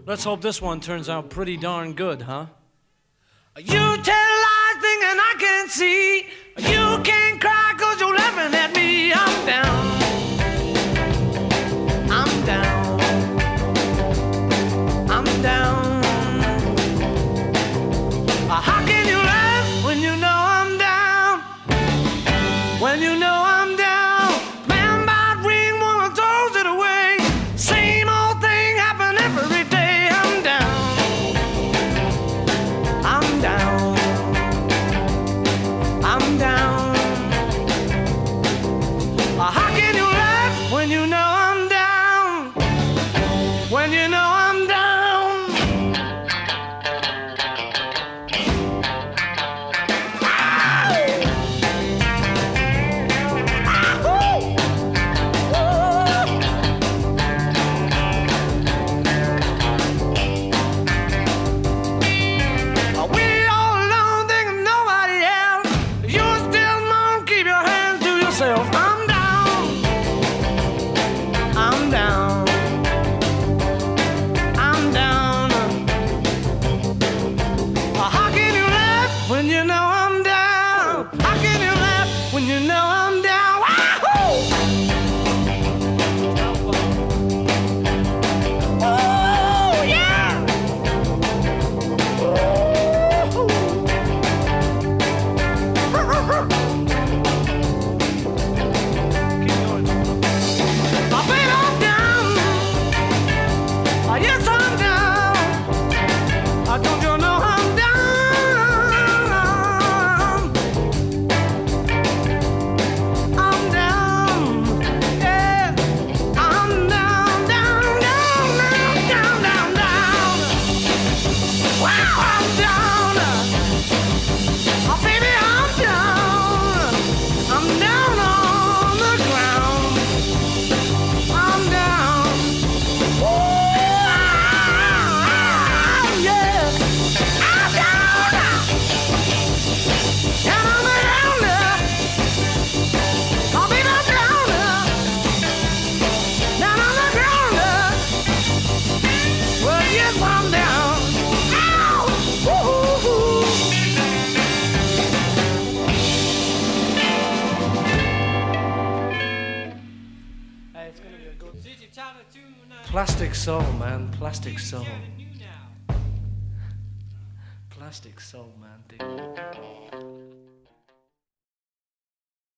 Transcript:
Let's hope this one turns out pretty darn good, huh? You tell lies thinking I can't see. You can't cry 'cause you're laughing at me. I'm down. I'm down. I'm down. How can you laugh when you know I'm down? When you know I'm down. Man by ring, woman throws it away. Same old thing happen every day. I'm down. I'm down. I'm down. How can you laugh when you know I'm down? When you know I'm down. I'm down. I'm down. I'm down. How can you laugh when you know I'm down? How can you laugh when you know I'm down? Wahoo! Oh, yeah! Yes, I'm down. Don't you know I'm down? I'm down. Yeah, I'm down, down, down, down, down, down, down. Wow, I'm down. Oh, baby, I'm down. I'm down on the ground. I'm down. Woo! Plastic Soul, man. Plastic Soul. Plastic Soul, man.